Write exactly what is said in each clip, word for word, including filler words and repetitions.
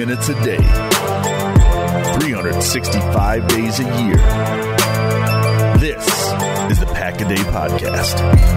minutes a day, three hundred sixty-five days a year. This is the Pack a Day Podcast.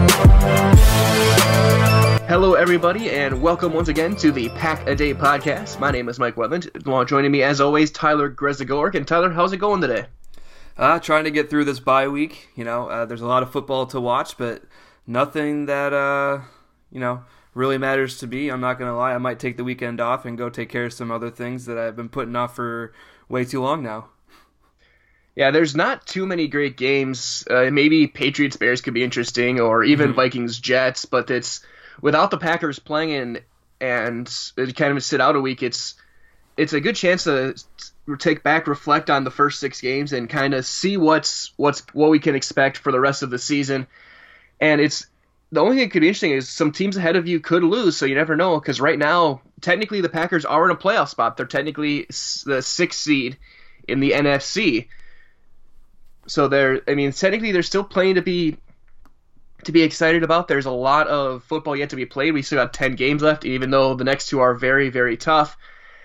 Hello, everybody, and welcome once again to the Pack a Day Podcast. My name is Mike Wetland. Joining me, as always, Tyler Grezagork. And Tyler, how's it going today? Uh, trying to get through this bye week. You know, uh, there's a lot of football to watch, but nothing that, uh, you know, really matters to me. I'm not going to lie. I might take the weekend off and go take care of some other things that I've been putting off for way too long now. Yeah, there's not too many great games. Uh, maybe Patriots-Bears could be interesting, or even mm-hmm. Vikings-Jets, but it's without the Packers playing in and kind of sit out a week, it's it's a good chance to take back, reflect on the first six games, and kind of see what's what's what we can expect for the rest of the season. And it's the only thing that could be interesting is some teams ahead of you could lose, so you never know. Because right now, technically, the Packers are in a playoff spot. They're technically the sixth seed in the N F C. So they're, I mean, technically, they're still playing to be to be excited about. There's a lot of football yet to be played. We still got ten games left, even though the next two are very, very tough.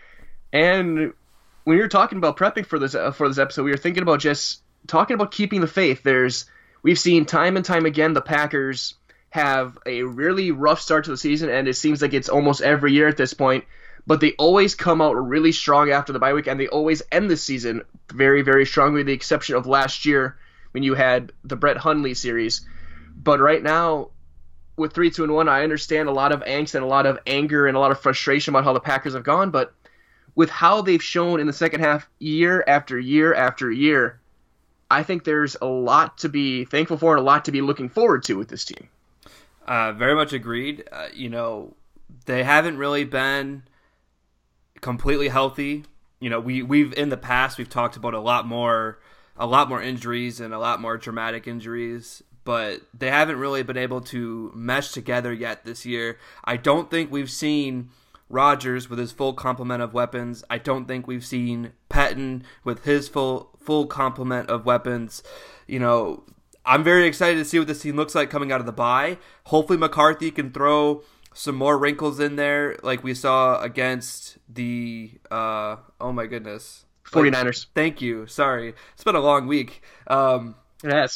And when you're talking about prepping for this uh, for this episode, we were thinking about just talking about keeping the faith. There's we've seen time and time again the Packers have a really rough start to the season, and it seems like it's almost every year at this point. But they always come out really strong after the bye week, and they always end the season very, very strongly, with the exception of last year when you had the Brett Hundley series. But right now, with three, two, and one, I understand a lot of angst and a lot of anger and a lot of frustration about how the Packers have gone. But with how they've shown in the second half, year after year after year, I think there's a lot to be thankful for and a lot to be looking forward to with this team. Uh, very much agreed. Uh, you know, they haven't really been completely healthy. You know, we we've in the past we've talked about a lot more, a lot more injuries and a lot more dramatic injuries, but they haven't really been able to mesh together yet this year. I don't think we've seen Rodgers with his full complement of weapons. I don't think we've seen Pettine with his full full complement of weapons. You know, I'm very excited to see what this team looks like coming out of the bye. Hopefully McCarthy can throw some more wrinkles in there like we saw against the, uh, oh my goodness. 49ers. Like, thank you. Sorry. It's been a long week. Um, it has.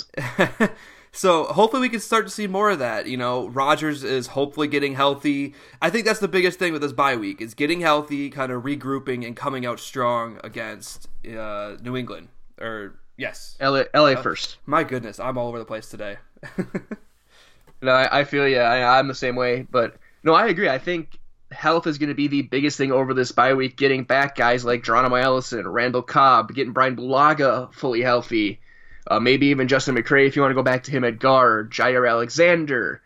So hopefully we can start to see more of that. You know, Rodgers is hopefully getting healthy. I think that's the biggest thing with this bye week is getting healthy, kind of regrouping and coming out strong against uh, New England. Or, yes. L A, L A uh, first. My goodness, I'm all over the place today. No, I, I feel you. I, I'm the same way. But, no, I agree. I think health is going to be the biggest thing over this bye week. Getting back guys like Geronimo Allison, Randall Cobb, getting Brian Bulaga fully healthy. Uh, maybe even Justin McCray if you want to go back to him at guard. Jair Alexander.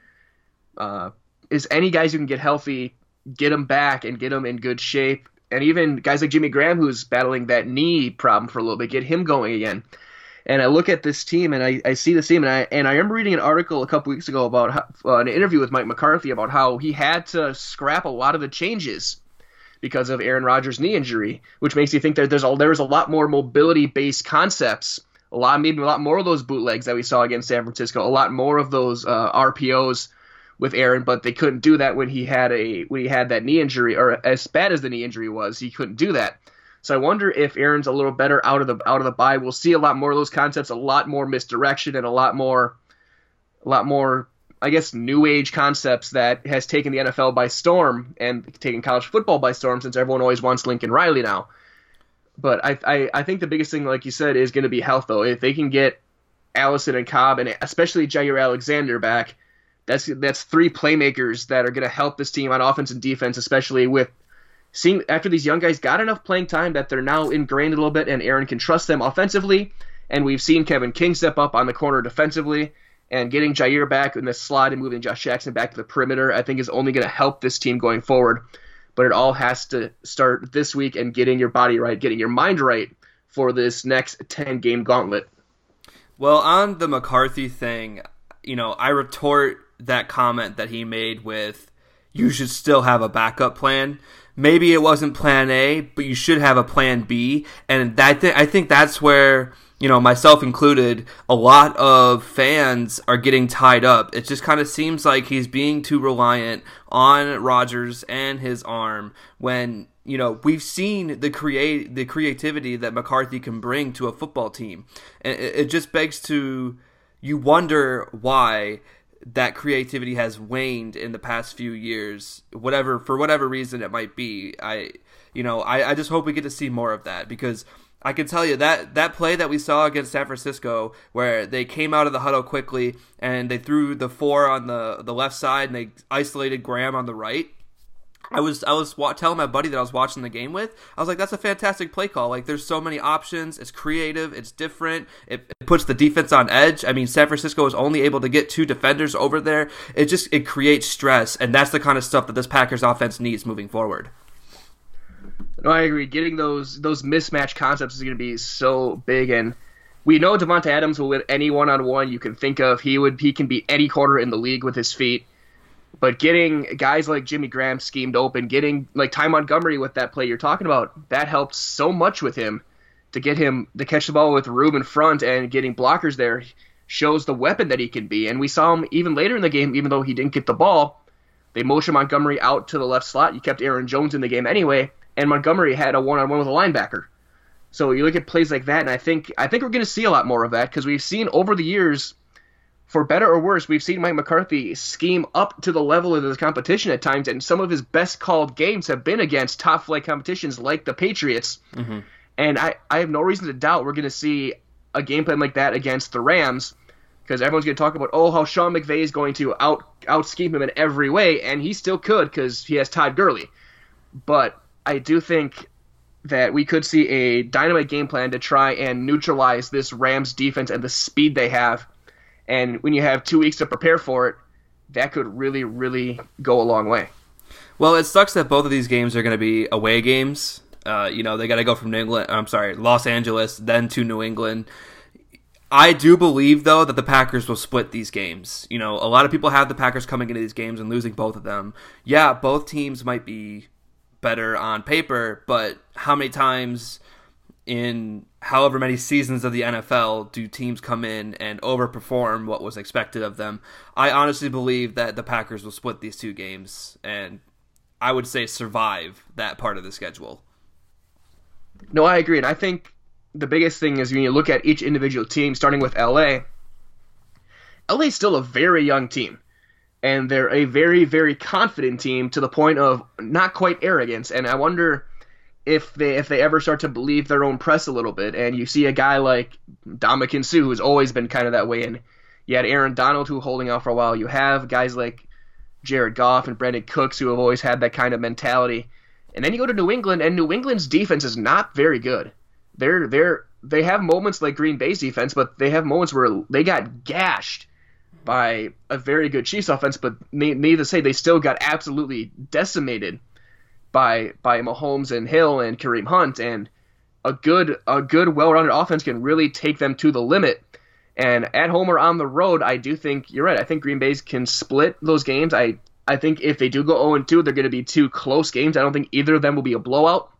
Uh, is any guys who can get healthy, get them back and get them in good shape. And even guys like Jimmy Graham, who's battling that knee problem for a little bit, get him going again. And I look at this team, and I, I see this team, and I and I remember reading an article a couple weeks ago about how, uh, an interview with Mike McCarthy about how he had to scrap a lot of the changes because of Aaron Rodgers' knee injury, which makes you think that there's a, there's a lot more mobility-based concepts, a lot maybe a lot more of those bootlegs that we saw against San Francisco, a lot more of those uh, R P Os with Aaron, but they couldn't do that when he had a when he had that knee injury, or as bad as the knee injury was, he couldn't do that. So I wonder if Aaron's a little better out of the out of the bye. We'll see a lot more of those concepts, a lot more misdirection, and a lot more, a lot more, I guess, new age concepts that has taken the N F L by storm and taken college football by storm, since everyone always wants Lincoln Riley now. But I I, I think the biggest thing, like you said, is going to be health, though. If they can get Allison and Cobb, and especially Jair Alexander back, that's that's three playmakers that are going to help this team on offense and defense, especially with seeing after these young guys got enough playing time that they're now ingrained a little bit, and Aaron can trust them offensively. And we've seen Kevin King step up on the corner defensively, and getting Jair back in the slot and moving Josh Jackson back to the perimeter, I think is only going to help this team going forward. But it all has to start this week and getting your body right, getting your mind right for this next ten-game gauntlet. Well, on the McCarthy thing, you know, I retort that comment that he made with, you should still have a backup plan. Maybe it wasn't plan A, but you should have a plan B. And that th- I think that's where, you know, myself included, a lot of fans are getting tied up. It just kind of seems like he's being too reliant on Rodgers and his arm when you know, we've seen the create the creativity that McCarthy can bring to a football team, and it, it just begs to you wonder why that creativity has waned in the past few years. Whatever for whatever reason it might be, I you know I, I just hope we get to see more of that, because I can tell you that that play that we saw against San Francisco, where they came out of the huddle quickly and they threw the four on the the left side and they isolated Graham on the right. I was I was wa- telling my buddy that I was watching the game with, I was like, that's a fantastic play call. Like, there's so many options. It's creative. It's different. It, it puts the defense on edge. I mean, San Francisco was only able to get two defenders over there. It just it creates stress, and that's the kind of stuff that this Packers offense needs moving forward. No, I agree. Getting those those mismatch concepts is going to be so big, and we know Devonta Adams will win any one-on-one you can think of. He would he can beat any quarter in the league with his feet. But getting guys like Jimmy Graham schemed open, getting like Ty Montgomery with that play you're talking about, that helped so much with him to get him to catch the ball with room in front, and getting blockers there shows the weapon that he can be. And we saw him even later in the game, even though he didn't get the ball, they motioned Montgomery out to the left slot. You kept Aaron Jones in the game anyway, and Montgomery had a one-on-one with a linebacker. So you look at plays like that, and I think I think we're going to see a lot more of that, because we've seen over the years, for better or worse, we've seen Mike McCarthy scheme up to the level of the competition at times, and some of his best called games have been against top flight competitions like the Patriots. Mm-hmm. And I, I have no reason to doubt we're going to see a game plan like that against the Rams, because everyone's going to talk about, oh, how Sean McVay is going to out out scheme him in every way, and he still could because he has Todd Gurley. But I do think that we could see a dynamite game plan to try and neutralize this Rams defense and the speed they have. And when you have two weeks to prepare for it, that could really, really go a long way. Well, it sucks that both of these games are going to be away games. Uh, you know, they got to go from New England, I'm sorry, Los Angeles, then to New England. I do believe, though, that the Packers will split these games. You know, a lot of people have the Packers coming into these games and losing both of them. Yeah, both teams might be better on paper, but how many times in however many seasons of the N F L do teams come in and overperform what was expected of them? I honestly believe that the Packers will split these two games, and I would say survive that part of the schedule. No, I agree, and I think the biggest thing is when you look at each individual team, starting with L A, L A is still a very young team, and they're a very, very confident team to the point of not quite arrogance, and I wonder if they if they ever start to believe their own press a little bit. And you see a guy like Ndamukong Suh, who's always been kind of that way, and you had Aaron Donald, who holding out for a while. You have guys like Jared Goff and Brandon Cooks, who have always had that kind of mentality. And then you go to New England, and New England's defense is not very good. They're they're they have moments like Green Bay's defense, but they have moments where they got gashed by a very good Chiefs offense. But needless to say, they still got absolutely decimated by by Mahomes and Hill and Kareem Hunt, and a good a good well-rounded offense can really take them to the limit. And at home or on the road, I do think you're right. I think Green Bay can split those games. I I think if they do go oh and two, they're going to be two close games. I don't think either of them will be a blowout.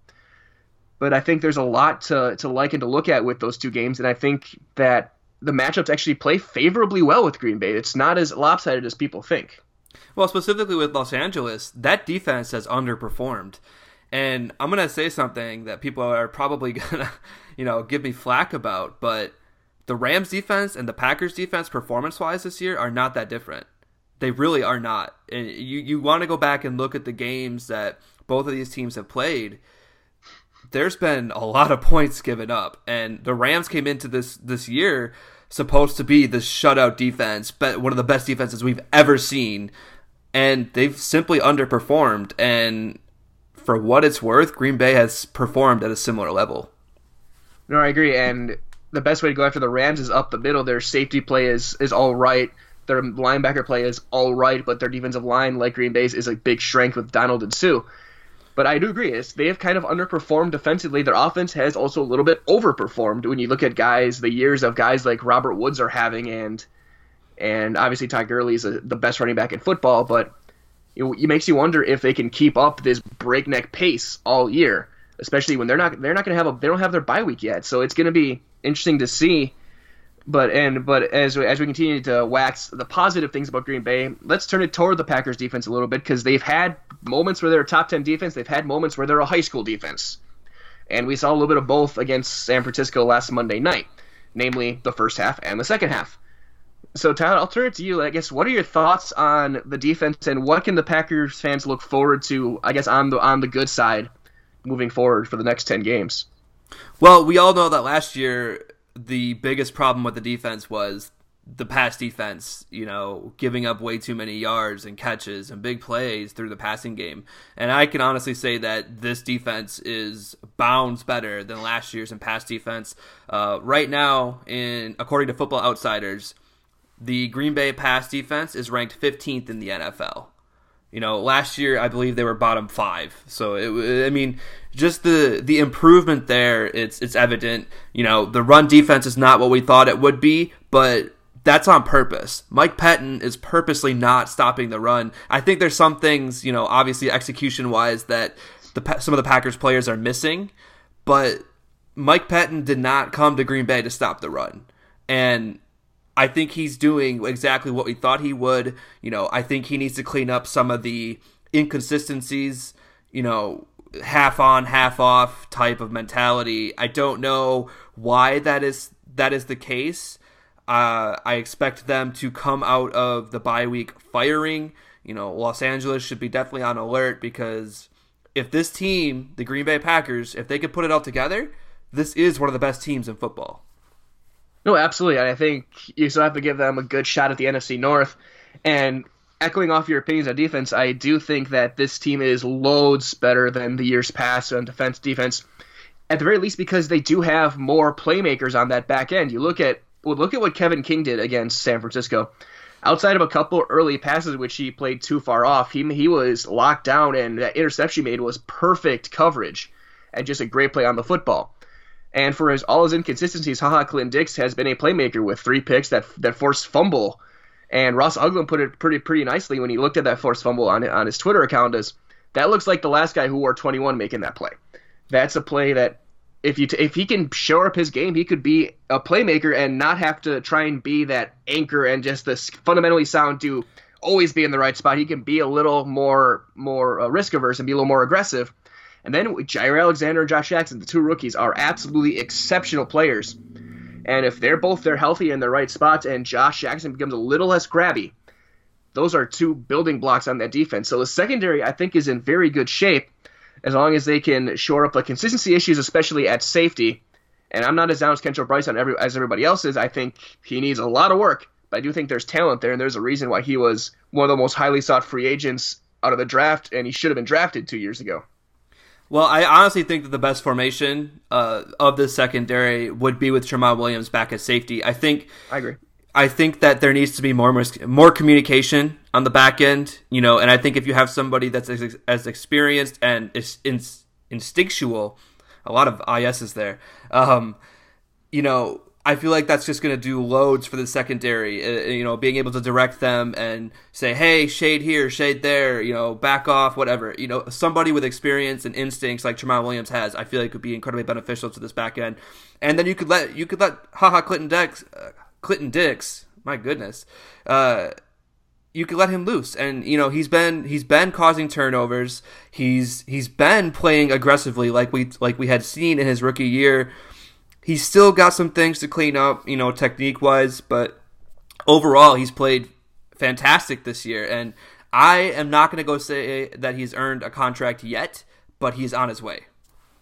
But I think there's a lot to to like and to look at with those two games, and I think that the matchups actually play favorably well with Green Bay. It's not as lopsided as people think. Well, specifically with Los Angeles, that defense has underperformed. And I'm going to say something that people are probably going to, you know, give me flack about, but the Rams defense and the Packers defense performance-wise this year are not that different. They really are not. And you, you want to go back and look at the games that both of these teams have played. There's been a lot of points given up. And the Rams came into this, this year supposed to be the shutout defense, but one of the best defenses we've ever seen. And they've simply underperformed. And for what it's worth, Green Bay has performed at a similar level. No, I agree. And the best way to go after the Rams is up the middle. Their safety play is, is all right. Their linebacker play is all right, but their defensive line, like Green Bay's, is a big strength with Donald and Suh. But I do agree. It's, they have kind of underperformed defensively. Their offense has also a little bit overperformed when you look at guys, the years of guys like Robert Woods are having, and and obviously Todd Gurley is a, the best running back in football, but it, it makes you wonder if they can keep up this breakneck pace all year, especially when they're not they're not going to have a they don't have their bye week yet. So it's going to be interesting to see. But and but as as we continue to wax the positive things about Green Bay, let's turn it toward the Packers defense a little bit, because they've had moments where they're a top ten defense. They've had moments where they're a high school defense. And we saw a little bit of both against San Francisco last Monday night, namely the first half and the second half. So, Tyler, I'll turn it to you. I guess, what are your thoughts on the defense, and what can the Packers fans look forward to, I guess, on the on the good side moving forward for the next ten games? Well, we all know that last year the biggest problem with the defense was the pass defense, you know, giving up way too many yards and catches and big plays through the passing game. And I can honestly say that this defense is bounds better than last year's in pass defense. Uh, right now, in according to Football Outsiders, the Green Bay pass defense is ranked fifteenth in the N F L. You know, last year I believe they were bottom five. So it, I mean, just the the improvement there, it's it's evident. You know, the run defense is not what we thought it would be, but that's on purpose. Mike Pettin is purposely not stopping the run. I think there's some things, you know, obviously execution-wise that the some of the Packers players are missing, but Mike Pettin did not come to Green Bay to stop the run. And I think he's doing exactly what we thought he would. You know, I think he needs to clean up some of the inconsistencies, you know, half on, half off type of mentality. I don't know why that is that is the case. Uh, I expect them to come out of the bye week firing. You know, Los Angeles should be definitely on alert, because if this team, the Green Bay Packers, if they could put it all together, this is one of the best teams in football. No, absolutely. I think you still have to give them a good shot at the N F C North. And echoing off your opinions on defense, I do think that this team is loads better than the years past on defense defense, at the very least because they do have more playmakers on that back end. You look at well, look at what Kevin King did against San Francisco. Outside of a couple early passes which he played too far off, he he was locked down, and that interception he made was perfect coverage and just a great play on the football. And for his all his inconsistencies, HaHa Clinton-Dix has been a playmaker with three picks that that forced fumble. And Ross Uglin put it pretty pretty nicely when he looked at that forced fumble on on his Twitter account. As that looks like the last guy who wore twenty-one making that play. That's a play that if you t- if he can shore up his game, he could be a playmaker and not have to try and be that anchor and just this fundamentally sound to always be in the right spot. He can be a little more more uh, risk averse and be a little more aggressive. And then Jair Alexander and Josh Jackson, the two rookies, are absolutely exceptional players. And if they're both they're healthy in the right spots and Josh Jackson becomes a little less grabby, those are two building blocks on that defense. So the secondary, I think, is in very good shape as long as they can shore up the consistency issues, especially at safety. And I'm not as down as Kentrell Bryce on every, as everybody else is. I think he needs a lot of work, but I do think there's talent there, and there's a reason why he was one of the most highly sought free agents out of the draft, and he should have been drafted two years ago. Well, I honestly think that the best formation uh, of the secondary would be with Tramon Williams back at safety. I think I agree. I think that there needs to be more more communication on the back end, you know, and I think if you have somebody that's as, as experienced and is instinctual, a lot of I S's there, um, you know, I feel like that's just going to do loads for the secondary, uh, you know, being able to direct them and say, hey, shade here, shade there, you know, back off, whatever. You know, somebody with experience and instincts like Tramon Williams has, I feel like could be incredibly beneficial to this back end. And then you could let you could let HaHa Clinton-Dix, uh, Clinton-Dix, my goodness, uh, you could let him loose. And you know, he's been he's been causing turnovers. He's he's been playing aggressively like we like we had seen in his rookie year. He's still got some things to clean up, you know, technique-wise, but overall he's played fantastic this year. And I am not going to go say that he's earned a contract yet, but he's on his way.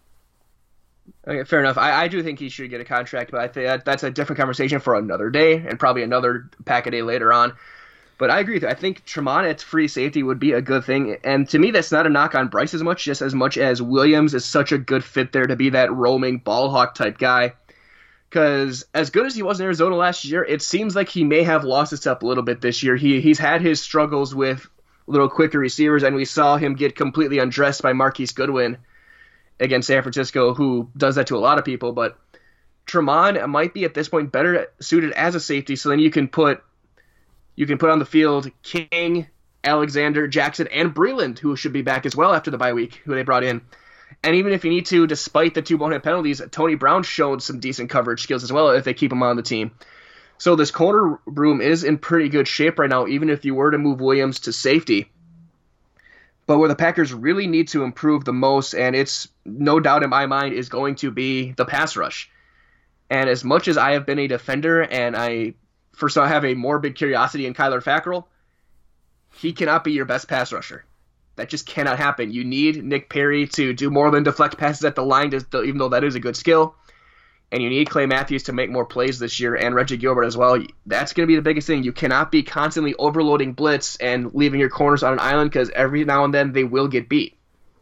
Okay, fair enough. I, I do think he should get a contract, but I think that, that's a different conversation for another day and probably another pack a day later on. But I agree with you. I think Tramon at free safety would be a good thing. And to me, that's not a knock on Bryce as much, just as much as Williams is such a good fit there to be that roaming ball hawk type guy. Because as good as he was in Arizona last year, it seems like he may have lost his step a little bit this year. He He's had his struggles with little quicker receivers, and we saw him get completely undressed by Marquise Goodwin against San Francisco, who does that to a lot of people. But Tramon might be at this point better suited as a safety, so then you can put You can put on the field King, Alexander, Jackson, and Breland, who should be back as well after the bye week, who they brought in. And even if you need to, despite the two bonehead penalties, Tony Brown showed some decent coverage skills as well if they keep him on the team. So this corner room is in pretty good shape right now, even if you were to move Williams to safety. But where the Packers really need to improve the most, and it's no doubt in my mind, is going to be the pass rush. And as much as I have been a defender, and I first I have a morbid curiosity in Kyler Fackrell, he cannot be your best pass rusher. That just cannot happen. You need Nick Perry to do more than deflect passes at the line, to, even though that is a good skill. And you need Clay Matthews to make more plays this year, and Reggie Gilbert as well. That's going to be the biggest thing. You cannot be constantly overloading blitz and leaving your corners on an island, because every now and then they will get beat.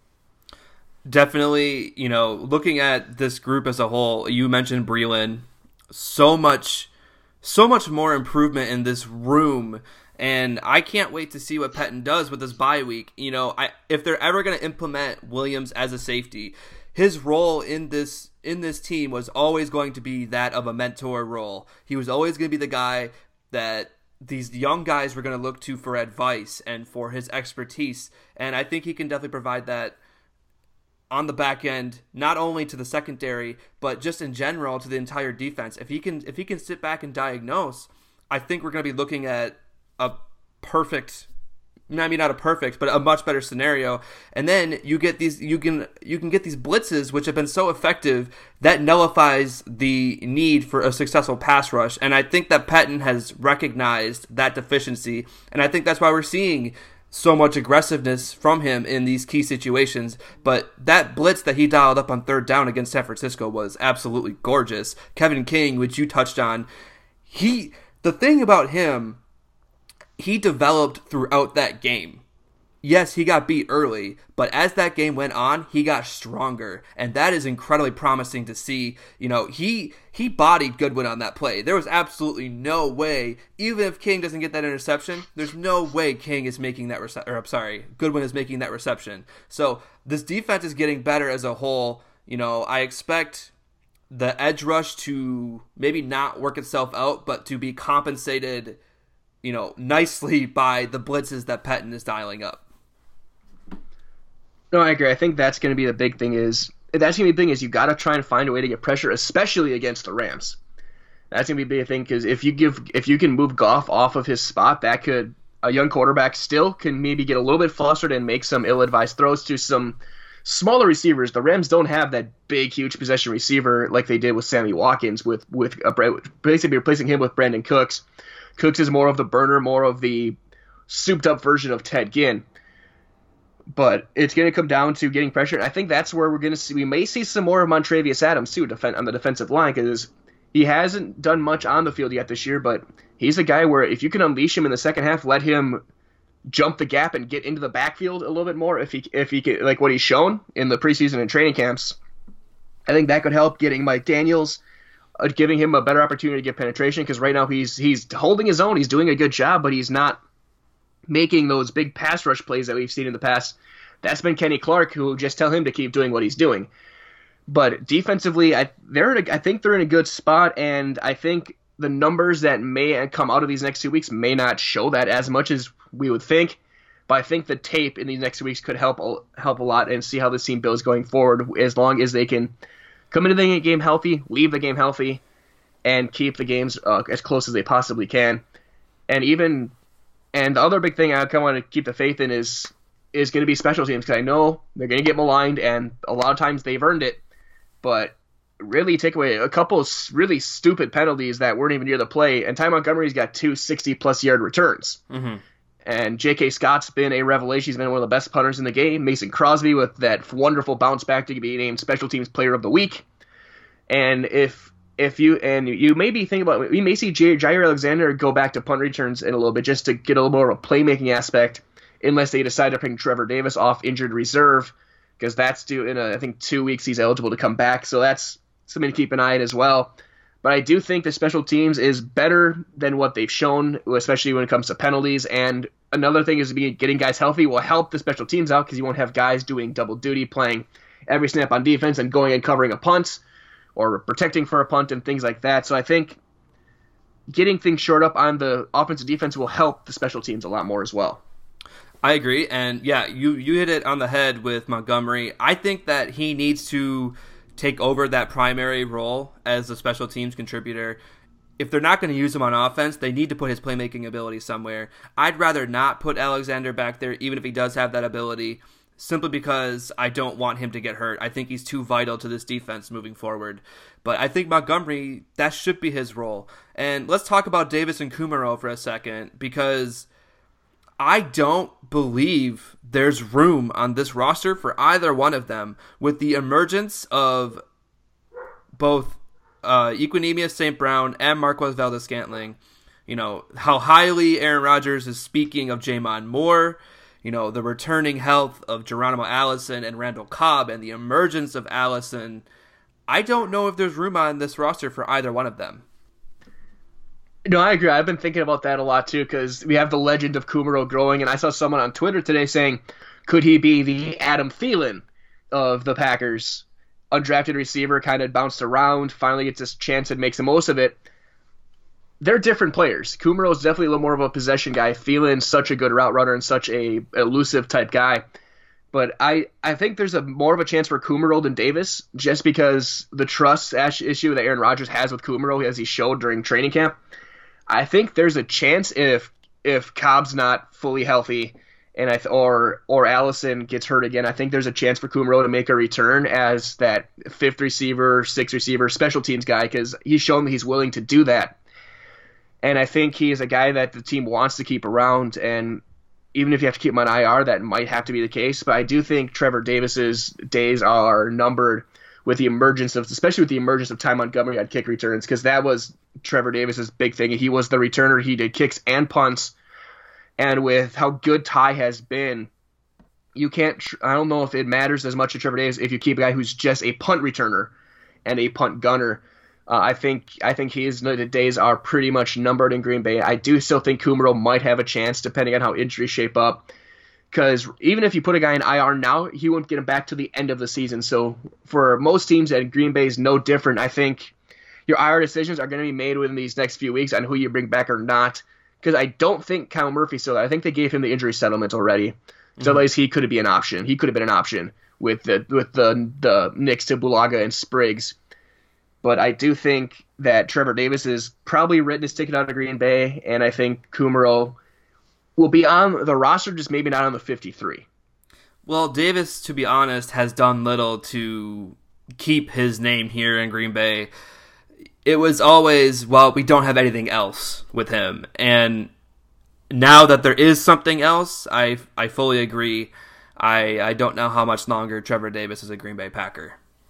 Definitely, you know, looking at this group as a whole, you mentioned Breeland. So much, so much more improvement in this room. And I can't wait to see what Pettine does with this bye week. You know, I, if they're ever going to implement Williams as a safety, his role in this in this team was always going to be that of a mentor role. He was always going to be the guy that these young guys were going to look to for advice and for his expertise. And I think he can definitely provide that on the back end, not only to the secondary, but just in general to the entire defense. If he can, if he can sit back and diagnose, I think we're going to be looking at a perfect, I mean not a perfect, but a much better scenario. And then you get these, you can you can get these blitzes, which have been so effective, that nullifies the need for a successful pass rush. And I think that Pettine has recognized that deficiency, and I think that's why we're seeing so much aggressiveness from him in these key situations. But that blitz that he dialed up on third down against San Francisco was absolutely gorgeous. Kevin King, which you touched on, he the thing about him, he developed throughout that game. Yes, he got beat early, but as that game went on, he got stronger, and that is incredibly promising to see. You know, he he bodied Goodwin on that play. There was absolutely no way, even if King doesn't get that interception, there's no way King is making that reception, or I'm sorry, Goodwin is making that reception. So this defense is getting better as a whole. You know, I expect the edge rush to maybe not work itself out, but to be compensated, you know, nicely by the blitzes that Pettine is dialing up. No, I agree. I think that's going to be the big thing is that's going to be the thing is you got to try and find a way to get pressure, especially against the Rams. That's going to be a big thing because if you give if you can move Goff off of his spot, that could a young quarterback still can maybe get a little bit flustered and make some ill-advised throws to some smaller receivers. The Rams don't have that big, huge possession receiver like they did with Sammy Watkins, with with a, basically replacing him with Brandon Cooks. Cooks is more of the burner, more of the souped-up version of Ted Ginn. But it's going to come down to getting pressure. And I think that's where we're going to see. We may see some more of Montravius Adams too, defend, on the defensive line, because he hasn't done much on the field yet this year. But he's a guy where if you can unleash him in the second half, let him jump the gap and get into the backfield a little bit more. If he if he can, like what he's shown in the preseason and training camps, I think that could help getting Mike Daniels, uh, giving him a better opportunity to get penetration. Because right now he's he's holding his own. He's doing a good job, but he's not making those big pass rush plays that we've seen in the past. That's been Kenny Clark, who just tell him to keep doing what he's doing. But defensively, I they're in a, I think they're in a good spot, and I think the numbers that may come out of these next two weeks may not show that as much as we would think. But I think the tape in these next two weeks could help help a lot and see how this team builds going forward, as long as they can come into the game healthy, leave the game healthy, and keep the games uh, as close as they possibly can. And even And the other big thing I kind of want to keep the faith in is is going to be special teams, because I know they're going to get maligned, and a lot of times they've earned it. But really take away a couple of really stupid penalties that weren't even near the play, and Ty Montgomery's got two sixty-plus yard returns. Mm-hmm. And J K. Scott's been a revelation. He's been one of the best punters in the game. Mason Crosby with that wonderful bounce back to be named Special Teams Player of the Week. And if If you and you may be thinking about, we may see Jair Alexander go back to punt returns in a little bit just to get a little more of a playmaking aspect, unless they decide to bring Trevor Davis off injured reserve, because that's due in a, I think two weeks he's eligible to come back. So that's something to keep an eye on as well. But I do think the special teams is better than what they've shown, especially when it comes to penalties. And another thing is getting guys healthy will help the special teams out, because you won't have guys doing double duty, playing every snap on defense and going and covering a punt, or protecting for a punt and things like that. So I think getting things short up on the offensive defense will help the special teams a lot more as well. I agree. And yeah, you, you hit it on the head with Montgomery. I think that he needs to take over that primary role as a special teams contributor. if they're not going to use him on offense, they need to put his playmaking ability somewhere. I'd rather not put Alexander back there, even if he does have that ability, simply because I don't want him to get hurt. I think he's too vital to this defense moving forward. But I think Montgomery, that should be his role. And let's talk about Davis and Kumerow for a second, because I don't believe there's room on this roster for either one of them. With the emergence of both uh, Equanimeous Saint Brown and Marquez Valdes-Scantling, you know, how highly Aaron Rodgers is speaking of Jamon Moore, you know, the returning health of Geronimo Allison and Randall Cobb, and the emergence of Allison, I don't know if there's room on this roster for either one of them. No, I agree. I've been thinking about that a lot too, because we have the legend of Kumerow growing, and I saw someone on Twitter today saying, could he be the Adam Thielen of the Packers? Undrafted receiver, kind of bounced around, finally gets his chance and makes the most of it. They're different players. Kumerow is definitely a little more of a possession guy. Thielen's such a good route runner and such a elusive type guy. But I, I think there's a more of a chance for Kumerow than Davis, just because the trust issue that Aaron Rodgers has with Kumerow, as he showed during training camp. I think there's a chance if if Cobb's not fully healthy, and I th- or or Allison gets hurt again, I think there's a chance for Kumerow to make a return as that fifth receiver, sixth receiver, special teams guy, because he's shown that he's willing to do that. And I think he is a guy that the team wants to keep around, and even if you have to keep him on I R, that might have to be the case. But I do think Trevor Davis's days are numbered with the emergence of, especially with the emergence of Ty Montgomery on kick returns, because that was Trevor Davis's big thing. He was the returner. He did kicks and punts. And with how good Ty has been, you can't, I don't know if it matters as much to Trevor Davis if you keep a guy who's just a punt returner and a punt gunner. Uh, I think I think his days are pretty much numbered in Green Bay. I do still think Kumerow might have a chance, depending on how injuries shape up. Because even if you put a guy in I R now, he won't get him back to the end of the season. So for most teams, and Green Bay is no different, I think your I R decisions are going to be made within these next few weeks on who you bring back or not. Because I don't think Kyle Murphy's still there. I think they gave him the injury settlement already. Mm-hmm. So at least he could be an option. He could have been an option with the with the the Knicks to Bulaga and Spriggs. But I do think that Trevor Davis is probably written his ticket out of Green Bay, and I think Kumerow will be on the roster, just maybe not on the fifty-three. Well, Davis, to be honest, has done little to keep his name here in Green Bay. It was always, well, we don't have anything else with him. And now that there is something else, I I fully agree. I, I don't know how much longer Trevor Davis is a Green Bay Packer.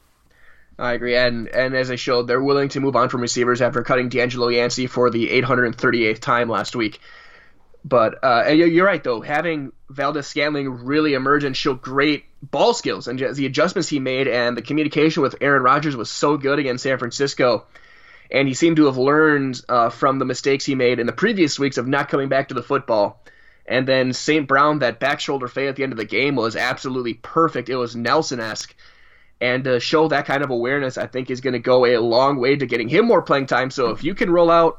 I agree, and and as I showed, they're willing to move on from receivers after cutting D'Angelo Yancey for the eight hundred thirty-eighth time last week. But uh, you're right, though. Having Valdes-Scantling really emerge and show great ball skills, and the adjustments he made and the communication with Aaron Rodgers was so good against San Francisco. And he seemed to have learned uh, from the mistakes he made in the previous weeks of not coming back to the football. And then Saint Brown, that back shoulder fade at the end of the game was absolutely perfect. It was Nelson-esque. And to show that kind of awareness, I think, is going to go a long way to getting him more playing time. So if you can roll out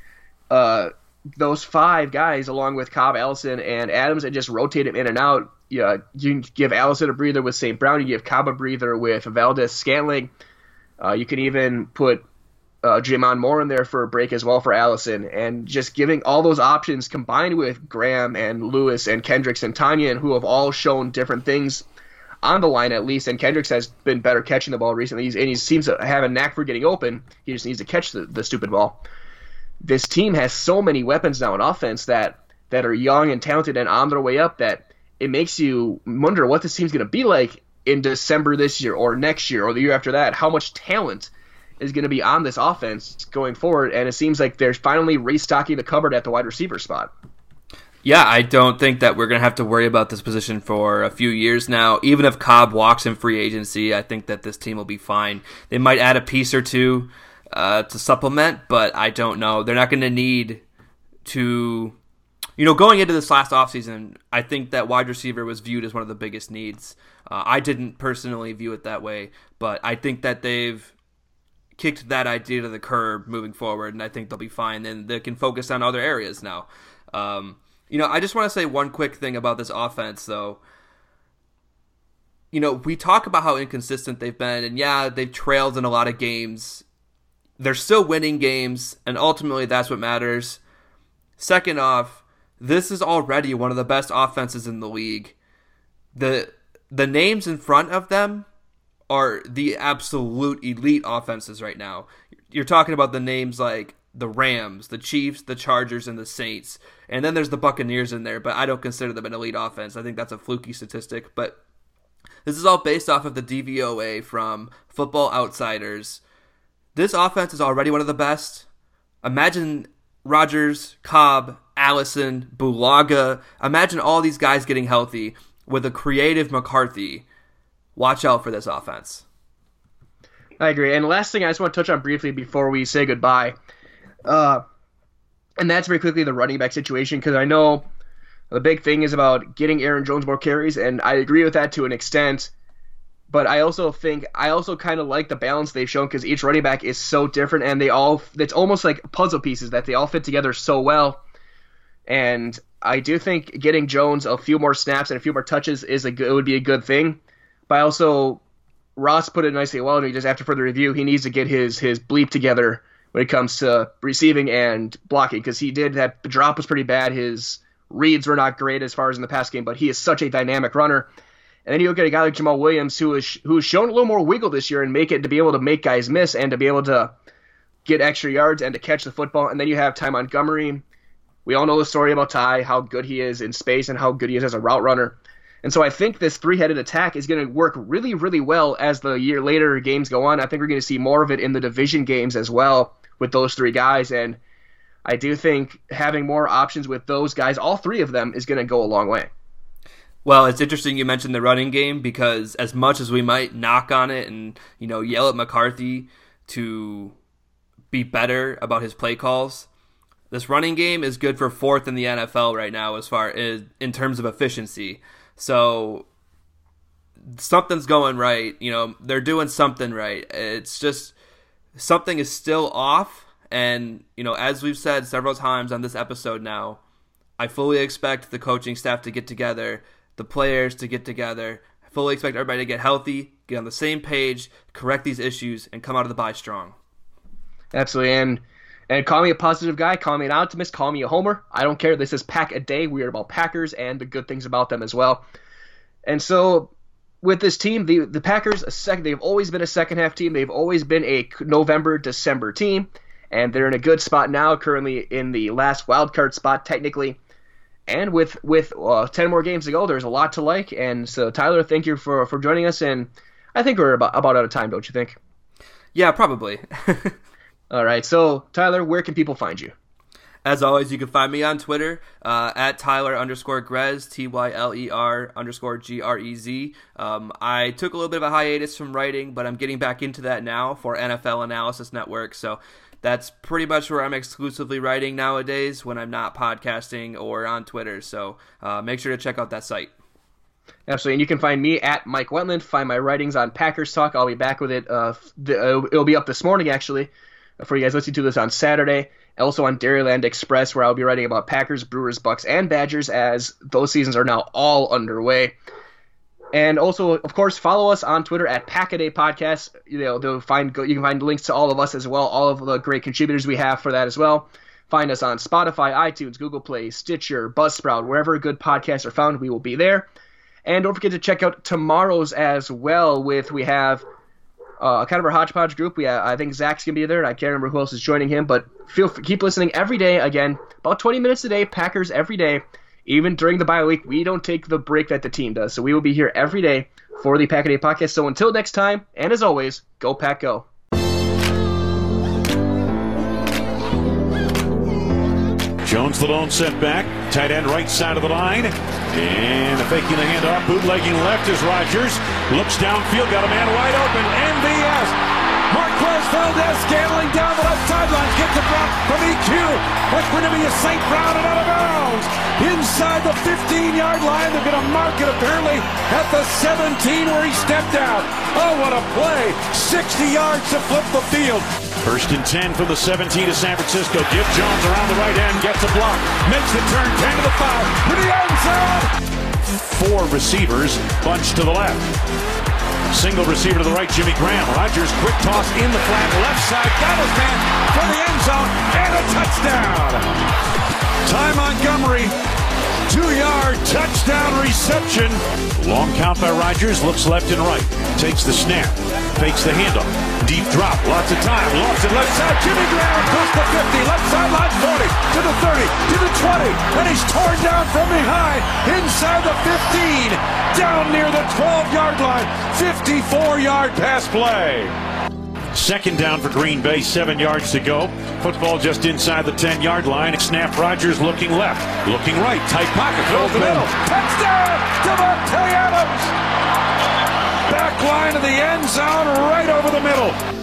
uh, those five guys along with Cobb, Allison, and Adams and just rotate them in and out, yeah, you can give Allison a breather with Saint Brown. You give Cobb a breather with Valdes-Scantling. Uh, you can even put uh, Jamon Moore in there for a break as well for Allison. And just giving all those options combined with Graham and Lewis and Kendricks and Tanyan, who have all shown different things on the line at least, and Kendricks has been better catching the ball recently, He's, and he seems to have a knack for getting open. He just needs to catch the, the stupid ball. This team has so many weapons now in offense that, that are young and talented and on their way up that it makes you wonder what this team's going to be like in December this year or next year or the year after that. How much talent is going to be on this offense going forward, and it seems like they're finally restocking the cupboard at the wide receiver spot. Yeah, I don't think that we're going to have to worry about this position for a few years now. Even if Cobb walks in free agency, I think that this team will be fine. They might add a piece or two uh, to supplement, but I don't know. They're not going to need to... You know, going into this last offseason, I think that wide receiver was viewed as one of the biggest needs. Uh, I didn't personally view it that way, but I think that they've kicked that idea to the curb moving forward, and I think they'll be fine, and they can focus on other areas now. Um You know, I just want to say one quick thing about this offense, though. You know, we talk about how inconsistent they've been, and yeah, they've trailed in a lot of games. they're still winning games, and ultimately that's what matters. Second off, this is already one of the best offenses in the league. The the names in front of them are the absolute elite offenses right now. You're talking about the names like the Rams, the Chiefs, the Chargers, and the Saints. And then there's the Buccaneers in there, but I don't consider them an elite offense. I think that's a fluky statistic. But this is all based off of the D V O A from Football Outsiders. This offense is already one of the best. Imagine Rodgers, Cobb, Allison, Bulaga. Imagine all these guys getting healthy with a creative McCarthy. Watch out for this offense. I agree. And last thing I just want to touch on briefly before we say goodbye, uh, and that's very quickly the running back situation, because I know the big thing is about getting Aaron Jones more carries, and I agree with that to an extent. But I also think, I also kind of like the balance they've shown, because each running back is so different, and they all, it's almost like puzzle pieces that they all fit together so well. And I do think getting Jones a few more snaps and a few more touches is a good, would be a good thing. But I also, Ross put it nicely well, just after further review, he needs to get his his bleep together when it comes to receiving and blocking, because he did, that drop was pretty bad. His reads were not great as far as in the pass game, but he is such a dynamic runner. And then you look at a guy like Jamal Williams, who is who's shown a little more wiggle this year and make it to be able to make guys miss and to be able to get extra yards and to catch the football. And then you have Ty Montgomery. We all know the story about Ty, how good he is in space and how good he is as a route runner. And so I think this three-headed attack is going to work really, really well as the year later games go on. I think we're going to see more of it in the division games as well with those three guys. And I do think having more options with those guys, all three of them, is going to go a long way. Well, it's interesting you mentioned the running game, because as much as we might knock on it and, you know, yell at McCarthy to be better about his play calls, this running game is good for fourth in the N F L right now as far as in terms of efficiency. So something's going right. You know, they're doing something right. It's just something is still off. And, you know, as we've said several times on this episode now, I fully expect the coaching staff to get together, the players to get together. I fully expect everybody to get healthy, get on the same page, correct these issues, and come out of the bye strong. Absolutely. And and call me a positive guy, call me an optimist, call me a homer. I don't care. This is Pack a Day. We are about Packers and the good things about them as well. And so with this team, the the Packers, a second, they've always been a second-half team. They've always been a November, December team. And they're in a good spot now, currently in the last wild card spot, technically. And with with uh, ten more games to go, there's a lot to like. And so, Tyler, thank you for, for joining us. And I think we're about, about out of time, don't you think? Yeah, probably. All right. So, Tyler, where can people find you? As always, you can find me on Twitter uh, at Tyler underscore Grez, T Y L E R underscore G R E Z. Um, I took a little bit of a hiatus from writing, but I'm getting back into that now for N F L Analysis Network. So that's pretty much where I'm exclusively writing nowadays when I'm not podcasting or on Twitter. So uh, make sure to check out that site. Absolutely. And you can find me at Mike Wetland. Find my writings on Packers Talk. I'll be back with it. Uh, the, uh, it'll be up this morning, actually, for you guys listening to this on Saturday. Also on Dairyland Express, where I'll be writing about Packers, Brewers, Bucks, and Badgers, as those seasons are now all underway. And also, of course, follow us on Twitter at Pack-A-Day Podcast. You know, they'll find you can find links to all of us as well, all of the great contributors we have for that as well. Find us on Spotify, iTunes, Google Play, Stitcher, Buzzsprout, wherever good podcasts are found, we will be there. And don't forget to check out tomorrow's as well. With we have uh, kind of our hodgepodge group. We have, I think Zach's gonna be there, and I can't remember who else is joining him. But feel keep listening every day. Again, about twenty minutes a day. Packers every day. Even during the bye week, we don't take the break that the team does. So we will be here every day for the Pack-A-Day Podcast. So until next time, and as always, go Pack Go. Jones the lone setback. Tight end right side of the line. And faking the handoff. Bootlegging left is Rodgers. Looks downfield. Got a man wide open. M V S. Marquez Valdez scaling down the left sideline. Gets a drop from E Q. That's going to be a Saint Brown and out of bounds. Inside the fifteen-yard line. They're going to mark it apparently at the seventeen where he stepped out. Oh, what a play. sixty yards to flip the field. First and ten from the seventeen to San Francisco. Give Jones around the right end. Gets a block. Makes the turn. ten to the five. To the end zone. Four receivers bunched to the left. Single receiver to the right, Jimmy Graham. Rodgers, quick toss in the flat, left side, got his man for the end zone, and a touchdown. Ty Montgomery, two-yard touchdown reception. Long count by Rodgers, looks left and right, takes the snap, fakes the handoff, deep drop, lots of time, lofts it left side, Jimmy Graham across the fifty, left sideline forty, to the thirty, to the twenty, and he's torn down from behind, inside the fifteen, down near the twelve-yard line, fifty-four-yard pass play. Second down for Green Bay, seven yards to go. Football just inside the ten-yard line. Snap, Rodgers looking left, looking right, tight pocket, fills the middle. Touchdown, Davante Adams! Back line of the end zone, right over the middle.